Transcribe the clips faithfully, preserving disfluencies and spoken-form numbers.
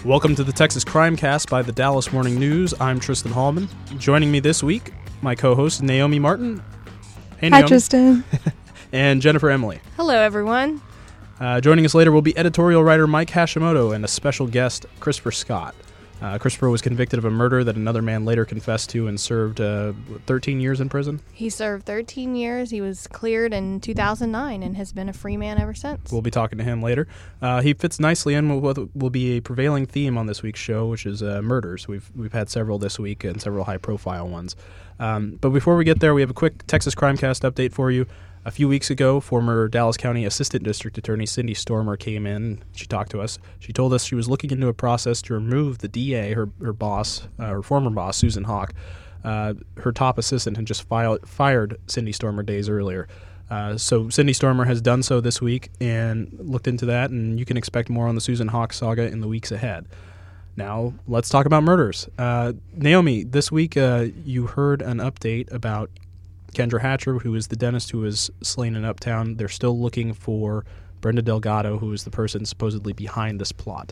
Welcome to the Texas Crime Cast by the Dallas Morning News. I'm Tristan Hallman. Joining me this week, my co-host Naomi Martin. Hey, Naomi. Hi, Tristan. And Jennifer Emily. Hello, everyone. Uh, joining us later will be editorial writer Mike Hashimoto and a special guest, Christopher Scott. Uh, Christopher was convicted of a murder that another man later confessed to and served uh, thirteen years in prison. He served thirteen years. He was cleared in two thousand nine and has been a free man ever since. We'll be talking to him later. Uh, he fits nicely in with what will be a prevailing theme on this week's show, which is uh, murders. We've we've had several this week and several high-profile ones. Um, but before we get there, we have a quick Texas Crimecast update for you. A few weeks ago, former Dallas County Assistant District Attorney Cindy Stormer came in. She talked to us. She told us she was looking into a process to remove the D A, her her boss, uh, her former boss, Susan Hawk. Uh, her top assistant had just filed, fired Cindy Stormer days earlier. Uh, so Cindy Stormer has done so this week and looked into that, and you can expect more on the Susan Hawk saga in the weeks ahead. Now, let's talk about murders. Uh, Naomi, this week uh, you heard an update about Kendra Hatcher, who is the dentist who was slain in Uptown. They're still looking for Brenda Delgado, who is the person supposedly behind this plot.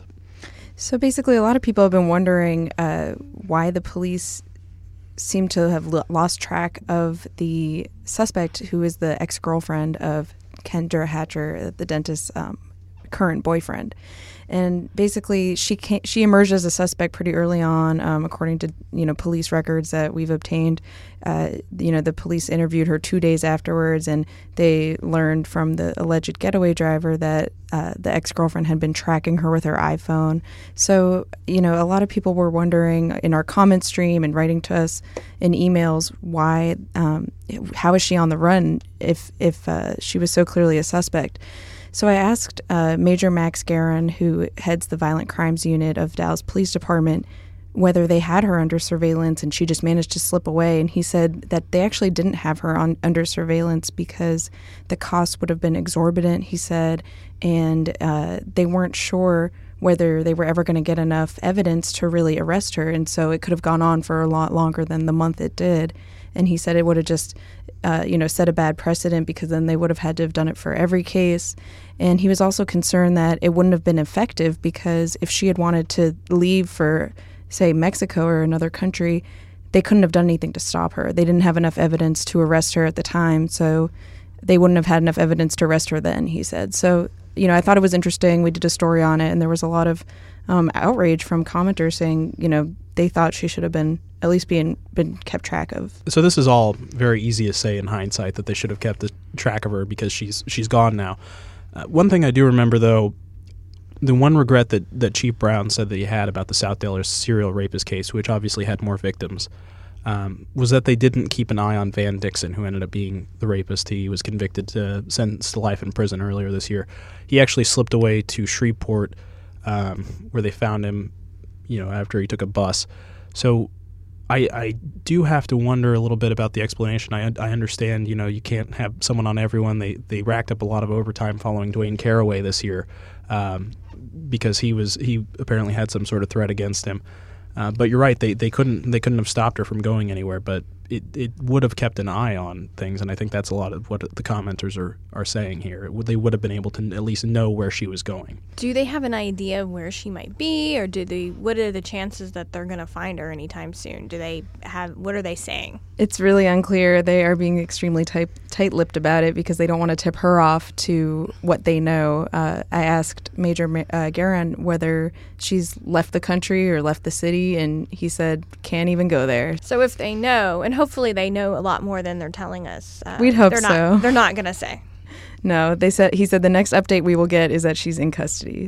So basically, a lot of people have been wondering uh, why the police seem to have l- lost track of the suspect, who is the ex-girlfriend of Kendra Hatcher, the dentist's um, current boyfriend. And basically, she came, she emerged as a suspect pretty early on, um, according to you know police records that we've obtained. Uh, you know, the police interviewed her two days afterwards, and they learned from the alleged getaway driver that uh, the ex-girlfriend had been tracking her with her iPhone. So, you know, a lot of people were wondering in our comment stream and writing to us in emails why, um, how is she on the run if if uh, she was so clearly a suspect. So I asked uh, Major Max Guerin, who heads the Violent Crimes Unit of Dallas Police Department, whether they had her under surveillance and she just managed to slip away. And he said that they actually didn't have her on under surveillance because the cost would have been exorbitant, he said, and uh, they weren't sure whether they were ever going to get enough evidence to really arrest her. And so it could have gone on for a lot longer than the month it did. And he said it would have just, uh, you know, set a bad precedent because then they would have had to have done it for every case. And he was also concerned that it wouldn't have been effective because if she had wanted to leave for, say, Mexico or another country, they couldn't have done anything to stop her. They didn't have enough evidence to arrest her at the time, so they wouldn't have had enough evidence to arrest her then, he said. So, you know, I thought it was interesting. We did a story on it, and there was a lot of um, outrage from commenters saying, you know, they thought she should have been at least being been kept track of. So this is all very easy to say in hindsight that they should have kept the track of her because she's she's gone now. Uh, one thing I do remember, though, the one regret that, that Chief Brown said that he had about the Southdale serial rapist case, which obviously had more victims, um, was that they didn't keep an eye on Van Dixon, who ended up being the rapist. He was convicted to sentenced to life in prison earlier this year. He actually slipped away to Shreveport, um, where they found him, you know, after he took a bus. So I, I do have to wonder a little bit about the explanation. I I understand, you know, you can't have someone on everyone. They they racked up a lot of overtime following Dwayne Caraway this year um, because he was he apparently had some sort of threat against him. Uh, but you're right, they they couldn't they couldn't have stopped her from going anywhere. But it, it would have kept an eye on things, and I think that's a lot of what the commenters are, are saying here. It would, they would have been able to at least know where she was going. Do they have an idea of where she might be, or do they? What are the chances that they're going to find her anytime soon? Do they have? What are they saying? It's really unclear. They are being extremely tight, tight-lipped about it because they don't want to tip her off to what they know. Uh, I asked Major uh, Guerin whether she's left the country or left the city, and he said can't even go there. So if they know, and hopefully they know a lot more than they're telling us. Uh, We'd hope they're not, so. They're not going to say. No, they said. He said the next update we will get is that she's in custody.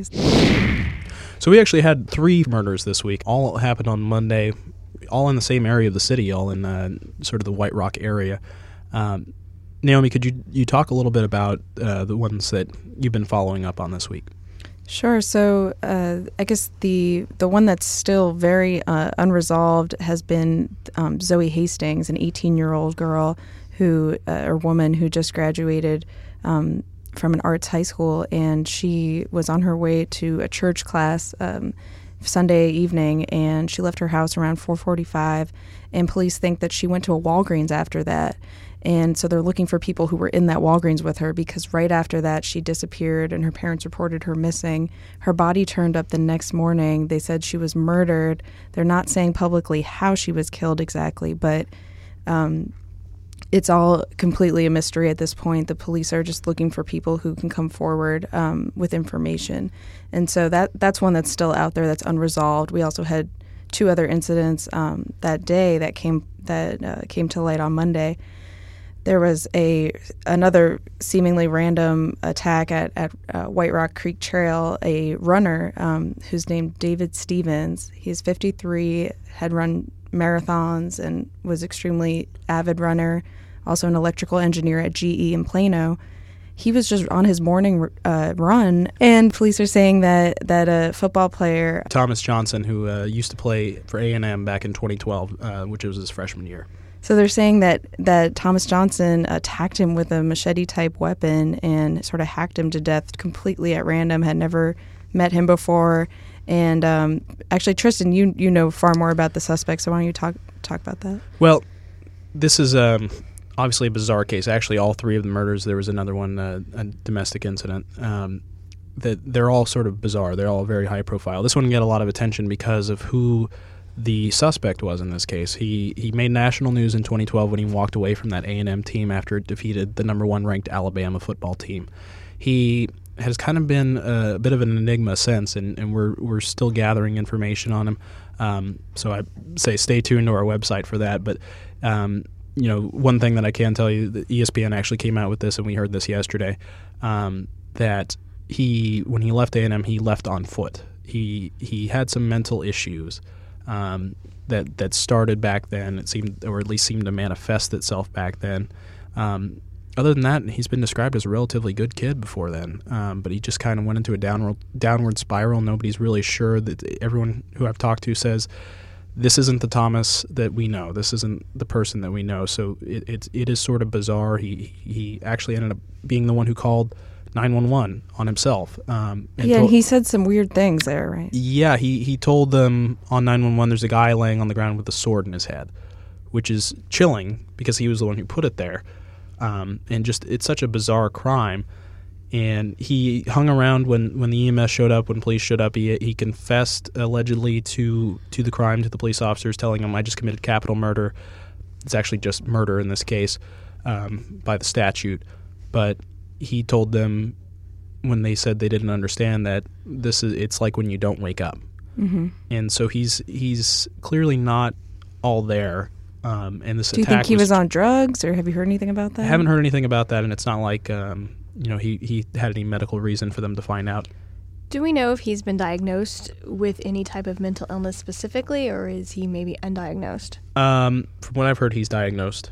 So we actually had three murders this week. All happened on Monday, all in the same area of the city, all in uh, sort of the White Rock area. Um, Naomi, could you you talk a little bit about uh, the ones that you've been following up on this week? Sure. So uh, I guess the the one that's still very uh, unresolved has been um, Zoe Hastings, an eighteen-year-old girl who, uh, or woman who just graduated um, from an arts high school, and she was on her way to a church class, um, Sunday evening, and she left her house around four forty-five, and police think that she went to a Walgreens after that. And so they're looking for people who were in that Walgreens with her, because right after that she disappeared and her parents reported her missing. Her body turned up the next morning. They said she was murdered. They're not saying publicly how she was killed exactly, but um, it's all completely a mystery at this point. The police are just looking for people who can come forward um, with information. And so that that's one that's still out there that's unresolved. We also had two other incidents um, that day that came that uh, came to light on Monday. There was a another seemingly random attack at, at uh, White Rock Creek Trail. A runner um, who's named David Stevens. He's fifty-three, had run marathons and was extremely avid runner, also an electrical engineer at G E in Plano. He was just on his morning uh, run, and police are saying that, that a football player, Thomas Johnson, who uh, used to play for A and M back in twenty twelve, uh, which was his freshman year. So they're saying that, that Thomas Johnson attacked him with a machete-type weapon and sort of hacked him to death completely at random, had never met him before. And um, actually, Tristan, you you know far more about the suspect, so why don't you talk talk about that? Well, this is um, obviously a bizarre case. Actually, all three of the murders, there was another one, uh, a domestic incident, um, that they're all sort of bizarre. They're all very high profile. This one get a lot of attention because of who the suspect was in this case. He he made national news in twenty twelve when he walked away from that A and M team after it defeated the number one ranked Alabama football team. He has kind of been a bit of an enigma since, and, and we're we're still gathering information on him. Um, so I say stay tuned to our website for that. But um, you know, one thing that I can tell you, that E S P N actually came out with this, and we heard this yesterday, um, that he when he left A and M, he left on foot. He he had some mental issues. Um, that that started back then. It seemed, or at least seemed to manifest itself back then. Um, other than that, he's been described as a relatively good kid before then. Um, but he just kind of went into a downward downward spiral. Nobody's really sure. That everyone who I've talked to says this isn't the Thomas that we know. This isn't the person that we know. So it it, it is sort of bizarre. He he actually ended up being the one who called nine one one on himself. Um, and yeah, told, and he said some weird things there, right? Yeah, he, he told them on nine one one there's a guy laying on the ground with a sword in his head, which is chilling because he was the one who put it there. Um, and just, it's such a bizarre crime. And he hung around when, when the E M S showed up, when police showed up. He he confessed allegedly to, to the crime to the police officers, telling them, I just committed capital murder. It's actually just murder in this case um, by the statute. But he told them when they said they didn't understand that this is it's like when you don't wake up. Mm-hmm. And so he's he's clearly not all there. Um, and this Do you attack think he was, was on drugs, or have you heard anything about that? I haven't heard anything about that, and it's not like um, you know he, he had any medical reason for them to find out. Do we know if he's been diagnosed with any type of mental illness specifically, or is he maybe undiagnosed? Um, from what I've heard, he's diagnosed.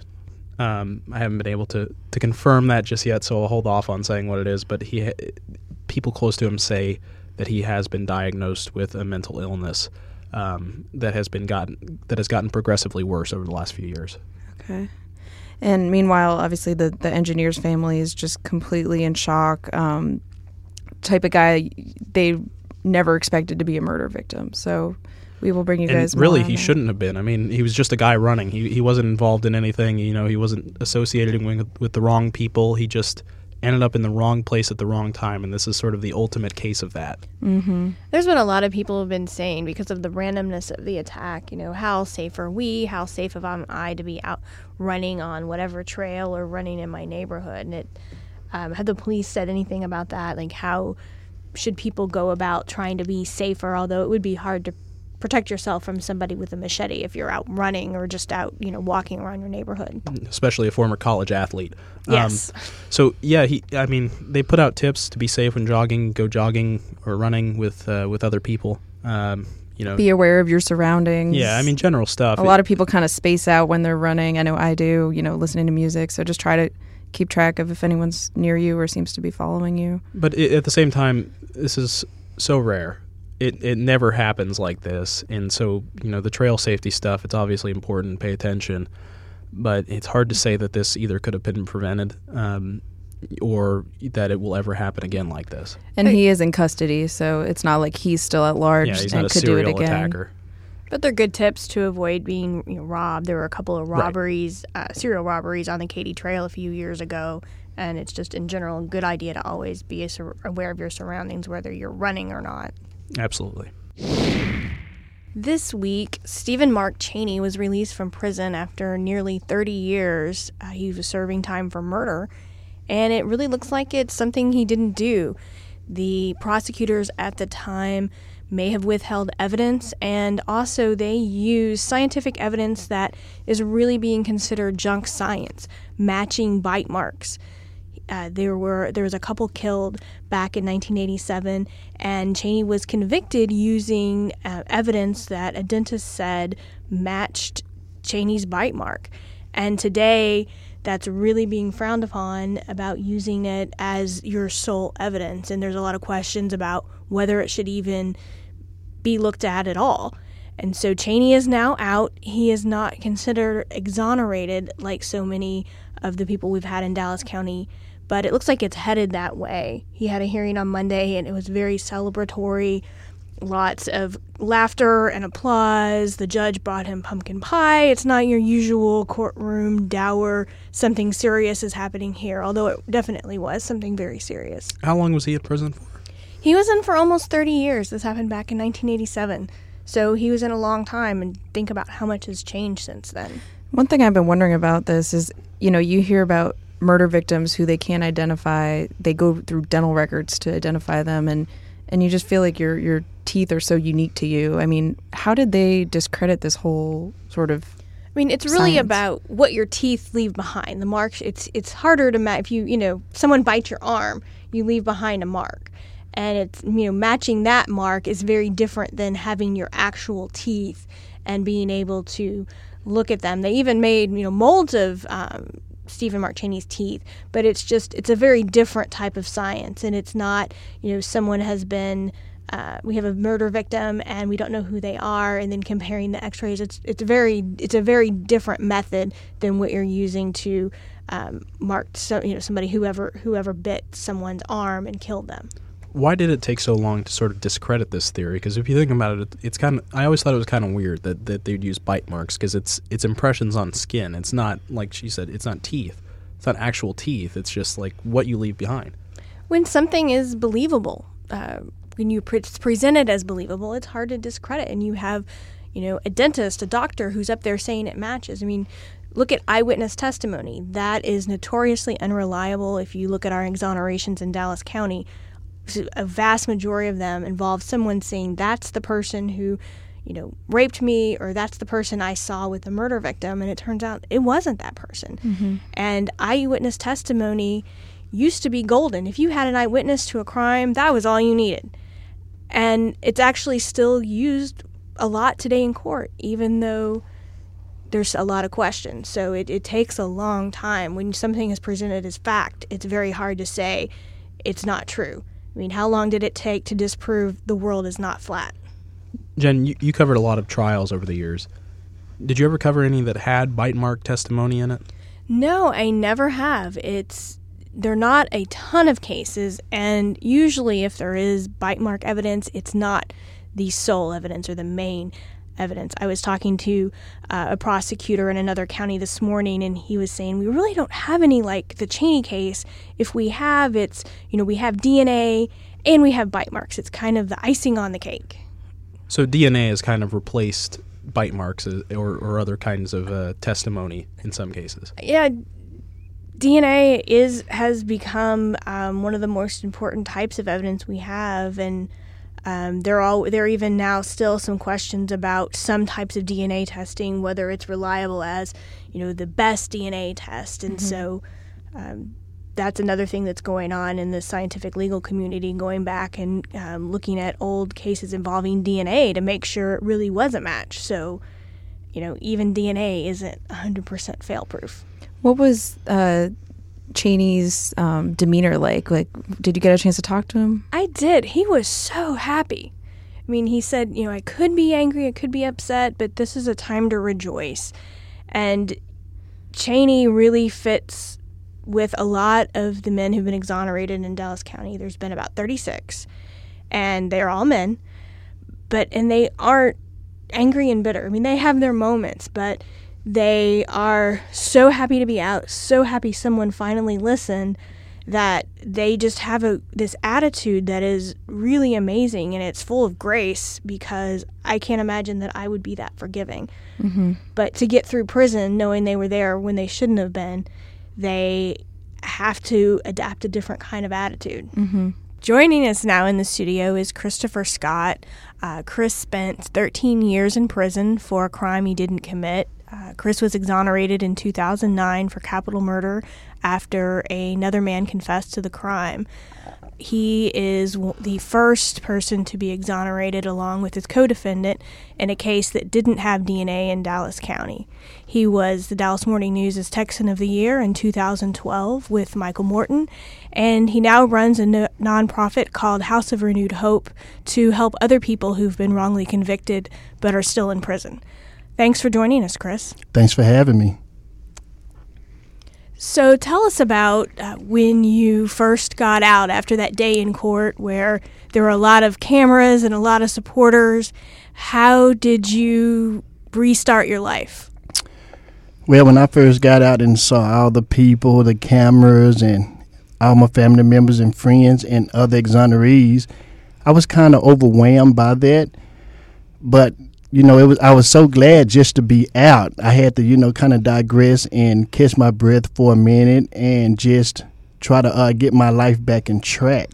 Um, I haven't been able to, to confirm that just yet, so I'll hold off on saying what it is. But he, people close to him say that he has been diagnosed with a mental illness um, that has been gotten that has gotten progressively worse over the last few years. Okay. And meanwhile, obviously, the the engineer's family is just completely in shock. Um, type of guy they never expected to be a murder victim. So we will bring you and guys. Really, more on he that. shouldn't have been. I mean, he was just a guy running. He he wasn't involved in anything. You know, he wasn't associated with, with the wrong people. He just ended up in the wrong place at the wrong time, and this is sort of the ultimate case of that. Mm-hmm. There's been a lot of people have been saying, because of the randomness of the attack, you know, how safe are we? How safe am I to be out running on whatever trail or running in my neighborhood? And it um, have the police said anything about that? Like, how should people go about trying to be safer? Although it would be hard to protect yourself from somebody with a machete if you're out running or just out, you know, walking around your neighborhood. Especially a former college athlete. Yes. Um, so yeah, he. I mean, they put out tips to be safe when jogging, go jogging or running with uh, with other people. Um, you know, Be aware of your surroundings. yeah. I mean, general stuff. A lot of people kind of space out when they're running. I know I do. You know, listening to music. So just try to keep track of if anyone's near you or seems to be following you. But it, at the same time, this is so rare. It it never happens like this, and so you know the trail safety stuff. It's obviously important. Pay attention, but it's hard to say that this either could have been prevented. Um, or that it will ever happen again like this. And he is in custody, so it's not like he's still at large Yeah, he's and not a could do it serial again. attacker. But they're good tips to avoid being you know, robbed. There were a couple of robberies, right. uh, serial robberies on the Katy Trail a few years ago, and it's just in general a good idea to always be aware of your surroundings, whether you're running or not. Absolutely. This week, Stephen Mark Chaney was released from prison after nearly thirty years. Uh, he was serving time for murder, and it really looks like it's something he didn't do. The prosecutors at the time may have withheld evidence, and also they used scientific evidence that is really being considered junk science, matching bite marks. Uh, there were there was a couple killed back in nineteen eighty-seven, and Chaney was convicted using uh, evidence that a dentist said matched Chaney's bite mark. And today, that's really being frowned upon about using it as your sole evidence. And there's a lot of questions about whether it should even be looked at at all. And so Chaney is now out. He is not considered exonerated like so many of the people we've had in Dallas County, but it looks like it's headed that way. He had a hearing on Monday, and it was very celebratory. Lots of laughter and applause. The judge brought him pumpkin pie. It's not your usual courtroom dour, something serious is happening here, although it definitely was something very serious. How long was he in prison for? He was in for almost thirty years. This happened back in nineteen eighty-seven. So he was in a long time, and think about how much has changed since then. One thing I've been wondering about this is, you know, you hear about murder victims who they can't identify. They go through dental records to identify them, and, and you just feel like your your teeth are so unique to you. I mean, how did they discredit this whole sort of I mean, it's really science? about what your teeth leave behind. The marks, it's it's harder to match. If you, you know, someone bites your arm, you leave behind a mark. And it's, you know, matching that mark is very different than having your actual teeth and being able to look at them. They even made, you know, molds of um, Stephen Mark Chaney's teeth, but it's just, it's a very different type of science. And it's not, you know, someone has been, uh, we have a murder victim and we don't know who they are, and then comparing the x-rays. It's it's very, it's a very different method than what you're using to um, mark, so, you know, somebody, whoever, whoever bit someone's arm and killed them. Why did it take so long to sort of discredit this theory? Because if you think about it, it's kind of, I always thought it was kind of weird that, that they'd use bite marks, because it's it's impressions on skin. It's not, like she said, it's not teeth. It's not actual teeth. It's just like what you leave behind. When something is believable, uh, when you pre- it's presented as believable, it's hard to discredit. And you have, you know, a dentist, a doctor who's up there saying it matches. I mean, look at eyewitness testimony. That is notoriously unreliable. If you look at our exonerations in Dallas County, a vast majority of them involve someone saying that's the person who, you know, raped me, or that's the person I saw with the murder victim, and it turns out it wasn't that person. Mm-hmm. And eyewitness testimony used to be golden. If you had an eyewitness to a crime, that was all you needed. And it's actually still used a lot today in court, even though there's a lot of questions. So it, it takes a long time. When something is presented as fact, it's very hard to say it's not true. I mean, how long did it take to disprove the world is not flat? Jen, you, you covered a lot of trials over the years. Did you ever cover any that had bite mark testimony in it? No, I never have. It's they're not a ton of cases, and usually if there is bite mark evidence, it's not the sole evidence or the main evidence. I was talking to uh, a prosecutor in another county this morning, and he was saying, we really don't have any like the Chaney case. If we have, it's, you know, we have D N A and we have bite marks. It's kind of the icing on the cake. So D N A has kind of replaced bite marks or, or other kinds of uh, testimony in some cases. Yeah, D N A is has become um, one of the most important types of evidence we have, and Um, there are all, there are even now still some questions about some types of D N A testing, whether it's reliable as, you know, the best D N A test. And mm-hmm. so um, that's another thing that's going on in the scientific legal community, going back and um, looking at old cases involving D N A to make sure it really was a match. So, you know, even D N A isn't one hundred percent fail-proof. What was uh, Chaney's um, demeanor like? Like, did you get a chance to talk to him? I did. He was so happy. I mean, he said, you know, I could be angry, I could be upset, but this is a time to rejoice. And Chaney really fits with a lot of the men who've been exonerated in Dallas County, there's been about thirty-six, and they're all men, but and they aren't angry and bitter. I mean, they have their moments, but they are so happy to be out, so happy someone finally listened, that they just have a this attitude that is really amazing, and it's full of grace, because I can't imagine that I would be that forgiving. Mm-hmm. But to get through prison knowing they were there when they shouldn't have been, they have to adapt a different kind of attitude. Mm-hmm. Joining us now in the studio is Christopher Scott. Uh, Chris spent thirteen years in prison for a crime he didn't commit. Uh, Chris was exonerated in two thousand nine for capital murder after another man confessed to the crime. He is w- the first person to be exonerated along with his co-defendant in a case that didn't have D N A in Dallas County. He was the Dallas Morning News' Texan of the Year in two thousand twelve with Michael Morton, and he now runs a no- nonprofit called House of Renewed Hope to help other people who've been wrongly convicted but are still in prison. Thanks for joining us, Chris. Thanks for having me. So tell us about uh, when you first got out after that day in court where there were a lot of cameras and a lot of supporters. How did you restart your life? Well, when I first got out and saw all the people, the cameras, and all my family members and friends and other exonerees, I was kind of overwhelmed by that. But you know, it was. I was so glad just to be out. I had to, you know, kind of digress and catch my breath for a minute and just try to uh, get my life back in track.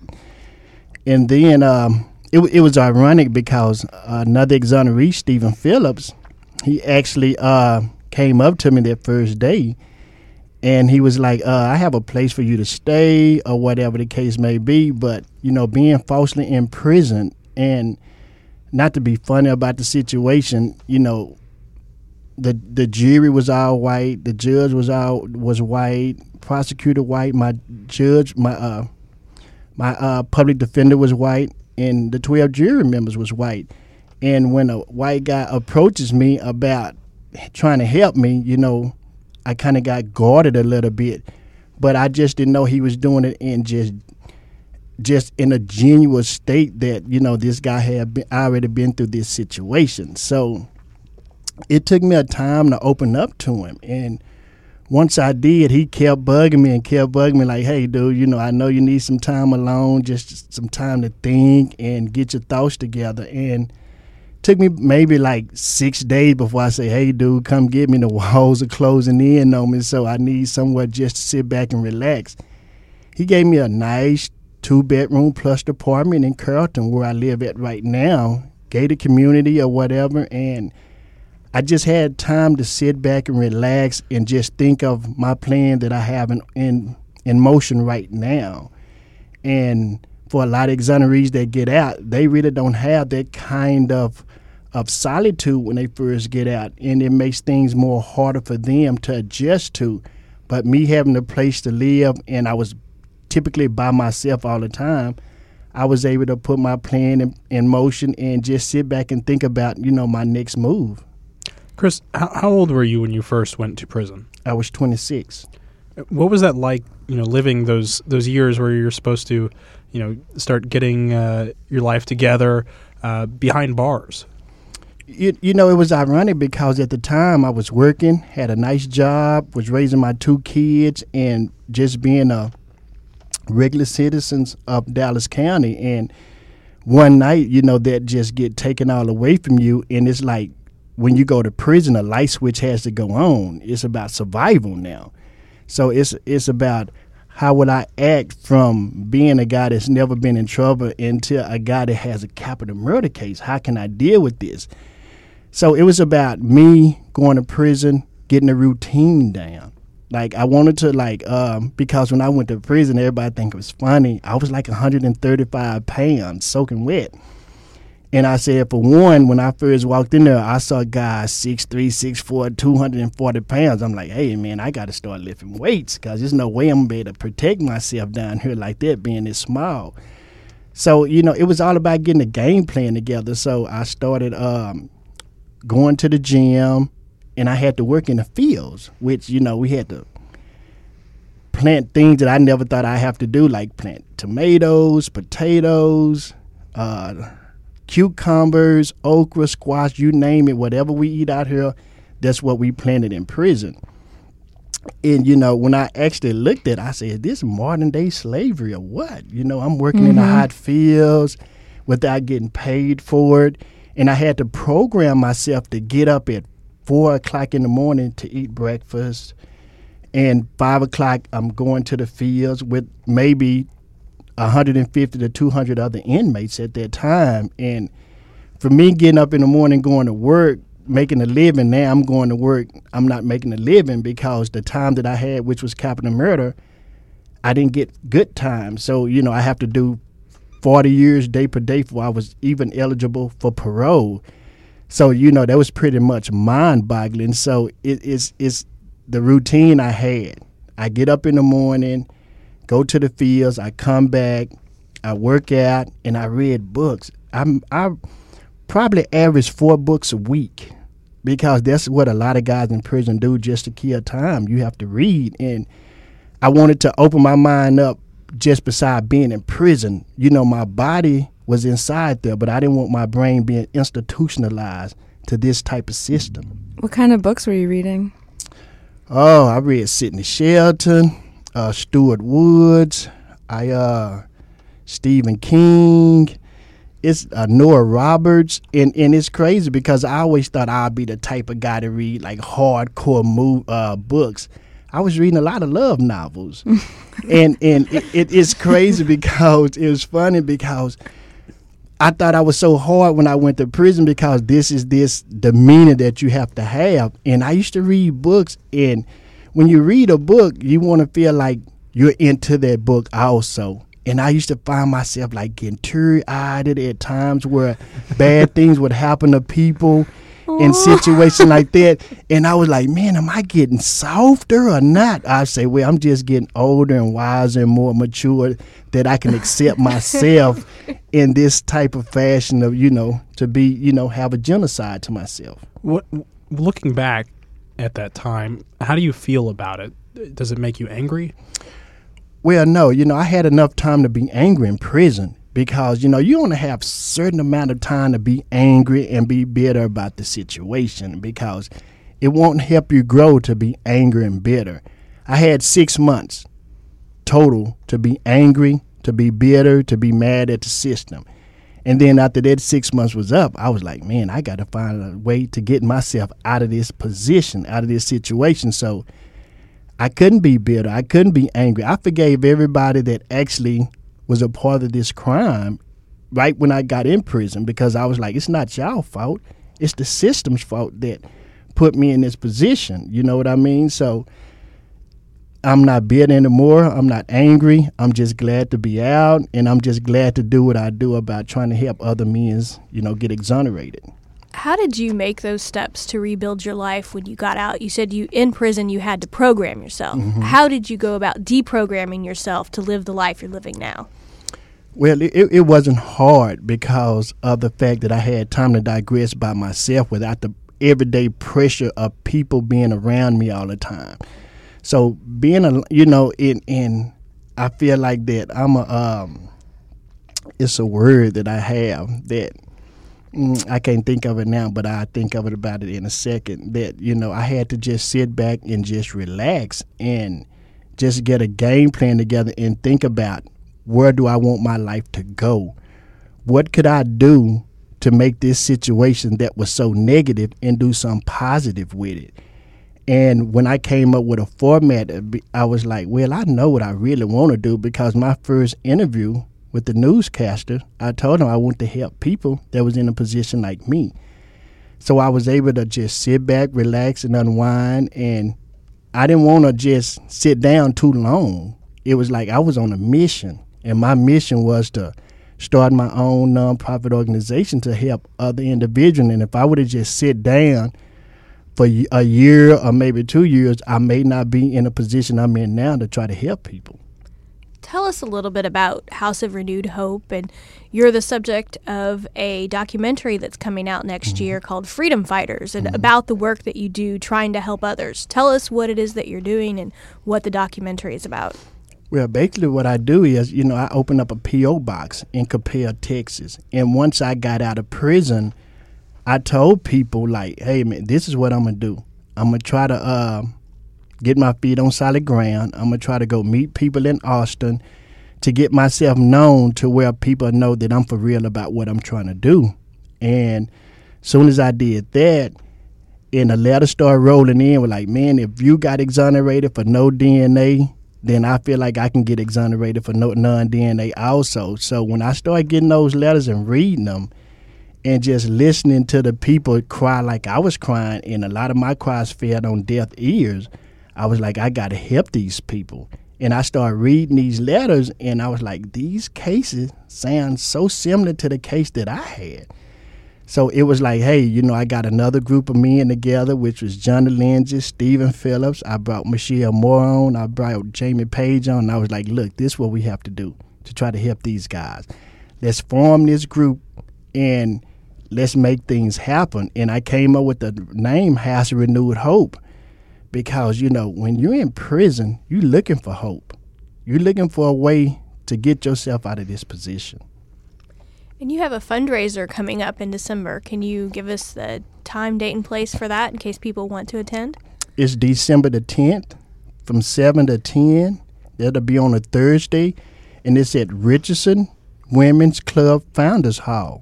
And then um, it, it was ironic because another exoneree, Stephen Phillips, he actually uh, came up to me that first day, and he was like, uh, I have a place for you to stay or whatever the case may be. But, you know, being falsely imprisoned and not to be funny about the situation, you know, the the jury was all white, the judge was all was white, prosecutor white, my judge, my uh, my uh, public defender was white, and the twelve jury members was white. And when a white guy approaches me about trying to help me, you know, I kind of got guarded a little bit, but I just didn't know he was doing it in just. just in a genuine state that, you know, this guy had been, already been through this situation. So it took me a time to open up to him. And once I did, he kept bugging me and kept bugging me like, hey, dude, you know, I know you need some time alone, just some time to think and get your thoughts together. And it took me maybe like six days before I say, hey, dude, come get me. The walls are closing in on me, so I need somewhere just to sit back and relax. He gave me a nice two-bedroom plus apartment in Carrollton, where I live at right now, gated community or whatever, and I just had time to sit back and relax and just think of my plan that I have in in, in motion right now. And for a lot of exonerees that get out, they really don't have that kind of of solitude when they first get out, and it makes things more harder for them to adjust to. But me having a place to live, and I was typically by myself all the time, I was able to put my plan in, in motion and just sit back and think about, you know, my next move. Chris, how, how old were you when you first went to prison? I was twenty-six. What was that like, you know, living those those years where you're supposed to, you know, start getting uh, your life together uh, behind bars? You, you know, it was ironic because at the time I was working, had a nice job, was raising my two kids, and just being a regular citizens of Dallas County. And one night, you know, that just get taken all away from you. And it's like when you go to prison, a light switch has to go on. It's about survival now. So it's it's about how would I act from being a guy that's never been in trouble into a guy that has a capital murder case. How can I deal with this? So it was about me going to prison, getting a routine down. Like, I wanted to, like, um, because when I went to prison, everybody think it was funny. I was like one hundred thirty-five pounds, soaking wet. And I said, for one, when I first walked in there, I saw guys six three, six four, two hundred forty pounds. I'm like, hey, man, I got to start lifting weights because there's no way I'm going to be able to protect myself down here like that, being this small. So, you know, it was all about getting a game plan together. So I started um, going to the gym. And I had to work in the fields, which, you know, we had to plant things that I never thought I'd have to do, like plant tomatoes, potatoes, uh, cucumbers, okra, squash, you name it. Whatever we eat out here, that's what we planted in prison. And, you know, when I actually looked at it, I said, this modern day slavery or what? You know, I'm working mm-hmm. in the hot fields without getting paid for it. And I had to program myself to get up at four o'clock in the morning to eat breakfast. And five o'clock, I'm going to the fields with maybe one hundred fifty to two hundred other inmates at that time. And for me getting up in the morning, going to work, making a living, now I'm going to work, I'm not making a living because the time that I had, which was capital murder, I didn't get good time. So, you know, I have to do forty years day per day before I was even eligible for parole. So, you know, that was pretty much mind-boggling. So it, it's, it's the routine I had. I get up in the morning, go to the fields, I come back, I work out, and I read books. I'm, I probably average four books a week because that's what a lot of guys in prison do just to kill time. You have to read. And I wanted to open my mind up just beside being in prison. You know, my body was inside there, but I didn't want my brain being institutionalized to this type of system. What kind of books were you reading? Oh, I read Sidney Shelton, uh, Stuart Woods, I uh, Stephen King. It's uh, Nora Roberts, and, and it's crazy because I always thought I'd be the type of guy to read like hardcore move, uh, books. I was reading a lot of love novels, and and it, it, it's crazy because it was funny because I thought I was so hard when I went to prison because this is this demeanor that you have to have. And I used to read books, and when you read a book, you want to feel like you're into that book also. And I used to find myself like getting teary-eyed at times where bad things would happen to people in situations like that. And I was like, man, am I getting softer or not? I say, well, I'm just getting older and wiser and more mature that I can accept myself in this type of fashion of, you know, to be, you know, have a genocide to myself. What, looking back at that time, how do you feel about it? Does it make you angry? Well, no, you know, I had enough time to be angry in prison because, you know, you only have a certain amount of time to be angry and be bitter about the situation because it won't help you grow to be angry and bitter. I had six months total to be angry, to be bitter, to be mad at the system. And then after that six months was up, I was like, man, I got to find a way to get myself out of this position, out of this situation. So I couldn't be bitter. I couldn't be angry. I forgave everybody that actually was a part of this crime right when I got in prison because I was like, it's not y'all fault. It's the system's fault that put me in this position. You know what I mean? So I'm not bitter anymore. I'm not angry. I'm just glad to be out, and I'm just glad to do what I do about trying to help other men, you know, get exonerated. How did you make those steps to rebuild your life when you got out? You said you in prison you had to program yourself. Mm-hmm. How did you go about deprogramming yourself to live the life you're living now? Well, it, it wasn't hard because of the fact that I had time to digress by myself without the everyday pressure of people being around me all the time. So being a, you know, in in I feel like that I'm a um, it's a word that I have that. Mm, I can't think of it now, but I think of it about it in a second, that, you know, I had to just sit back and just relax and just get a game plan together and think about where do I want my life to go? What could I do to make this situation that was so negative and do something positive with it? And when I came up with a format, I was like, well, I know what I really want to do because my first interview with the newscaster, I told him I want to help people that was in a position like me. So I was able to just sit back, relax, and unwind. And I didn't want to just sit down too long. It was like I was on a mission. And my mission was to start my own nonprofit organization to help other individuals. And if I would have just sit down for a year or maybe two years, I may not be in a position I'm in now to try to help people. tell us a little bit about House of Renewed Hope. And you're the subject of a documentary that's coming out next mm-hmm. year called Freedom Fighters, and mm-hmm. about the work that you do trying to help others. Tell us what it is that you're doing and what the documentary is about. Well, basically what I do is, you know, I open up a P O box in Coppell, Texas. And once I got out of prison, I told people, like, hey, man, this is what I'm going to do. I'm going to try to uh, get my feet on solid ground. I'm going to try to go meet people in Austin to get myself known to where people know that I'm for real about what I'm trying to do. And as soon as I did that, and the letter started rolling in, we're like, man, if you got exonerated for no D N A, then I feel like I can get exonerated for no non-D N A also. So when I started getting those letters and reading them and just listening to the people cry like I was crying, and a lot of my cries fell on deaf ears, I was like, I got to help these people. And I started reading these letters, and I was like, these cases sound so similar to the case that I had. So it was like, hey, you know, I got another group of men together, which was Johnny Lindsay, Stephen Phillips. I brought Michelle Moore on. I brought Jamie Page on. And I was like, look, this is what we have to do to try to help these guys. Let's form this group and let's make things happen. And I came up with the name House of Renewed Hope because, you know, when you're in prison, you're looking for hope. You're looking for a way to get yourself out of this position. And you have a fundraiser coming up in December. Can you give us the time, date, and place for that in case people want to attend? It's December the tenth from seven to ten. That'll be on a Thursday, and it's at Richardson Women's Club Founders Hall.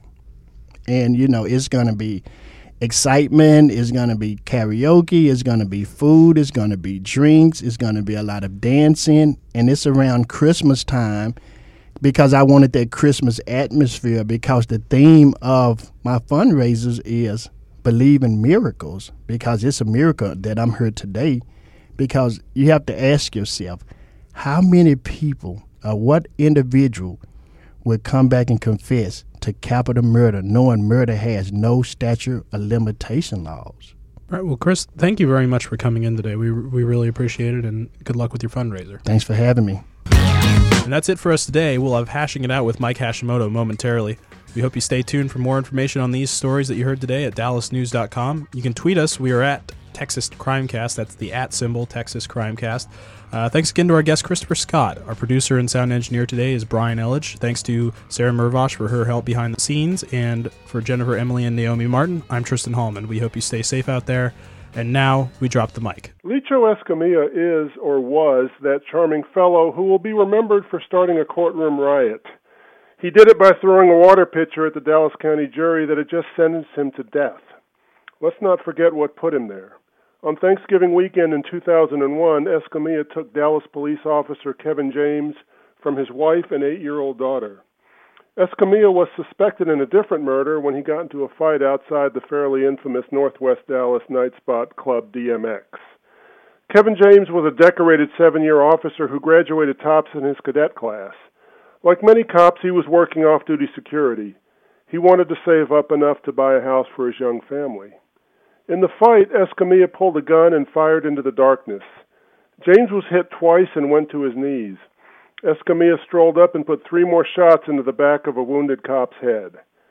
And, you know, it's going to be excitement. It's going to be karaoke. It's going to be food. It's going to be drinks. It's going to be a lot of dancing. And it's around Christmas time, because I wanted that Christmas atmosphere, because the theme of my fundraisers is believe in miracles, because it's a miracle that I'm here today. Because you have to ask yourself, how many people or what individual would come back and confess to capital murder knowing murder has no statute of limitation laws? All right. Well, Chris, thank you very much for coming in today. We, we really appreciate it, and good luck with your fundraiser. Thanks for having me. And that's it for us today. We'll have Hashing It Out with Mike Hashimoto momentarily. We hope you stay tuned for more information on these stories that you heard today at dallas news dot com. You can tweet us. We are at Texas Crimecast. That's the at symbol, Texas Crimecast. Uh, thanks again to our guest, Christopher Scott. Our producer and sound engineer today is Brian Elledge. Thanks to Sarah Mervosh for her help behind the scenes. And for Jennifer, Emily, and Naomi Martin, I'm Tristan Hallman. We hope you stay safe out there. And now we drop the mic. Licho Escamilla is, or was, that charming fellow who will be remembered for starting a courtroom riot. He did it by throwing a water pitcher at the Dallas County jury that had just sentenced him to death. Let's not forget what put him there. On Thanksgiving weekend in two thousand one, Escamilla took Dallas police officer Kevin James from his wife and eight-year-old daughter. Escamilla was suspected in a different murder when he got into a fight outside the fairly infamous Northwest Dallas night spot club D M X. Kevin James was a decorated seven-year officer who graduated tops in his cadet class. Like many cops, he was working off-duty security. He wanted to save up enough to buy a house for his young family. In the fight, Escamilla pulled a gun and fired into the darkness. James was hit twice and went to his knees. Escamilla strolled up and put three more shots into the back of a wounded cop's head.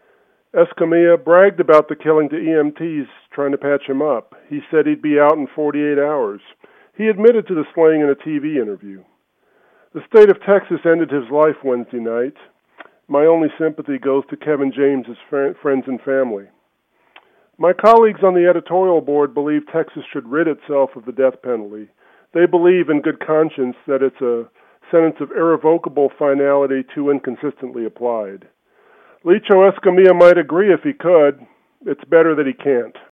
Escamilla bragged about the killing to E M Ts trying to patch him up. He said he'd be out in forty-eight hours. He admitted to the slaying in a T V interview. The state of Texas ended his life Wednesday night. My only sympathy goes to Kevin James's fr- friends and family. My colleagues on the editorial board believe Texas should rid itself of the death penalty. They believe in good conscience that it's a sentence of irrevocable finality too inconsistently applied. Licho Escamilla might agree if he could. It's better that he can't.